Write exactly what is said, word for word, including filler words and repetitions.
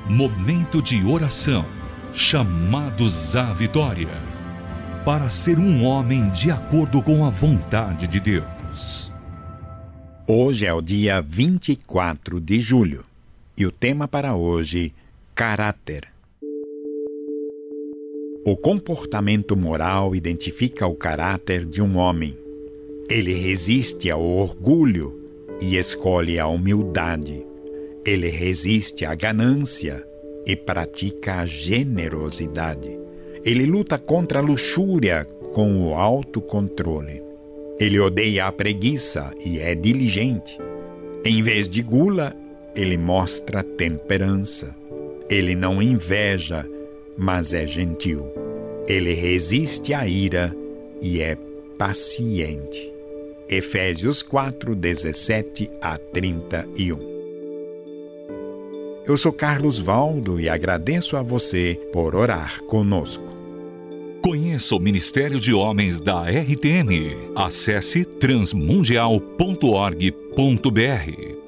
Momento de oração, chamados à vitória, para ser um homem de acordo com a vontade de Deus. Hoje é o dia vinte e quatro de julho e o tema para hoje, caráter. O comportamento moral identifica o caráter de um homem. Ele resiste ao orgulho e escolhe a humildade. Ele resiste à ganância e pratica a generosidade. Ele luta contra a luxúria com o autocontrole. Ele odeia a preguiça e é diligente. Em vez de gula, ele mostra temperança. Ele não inveja, mas é gentil. Ele resiste à ira e é paciente. Efésios quatro, dezessete a trinta e um. Eu sou Carlos Valdo e agradeço a você por orar conosco. Conheça o Ministério de Homens da R T M. Acesse transmundial ponto org ponto br.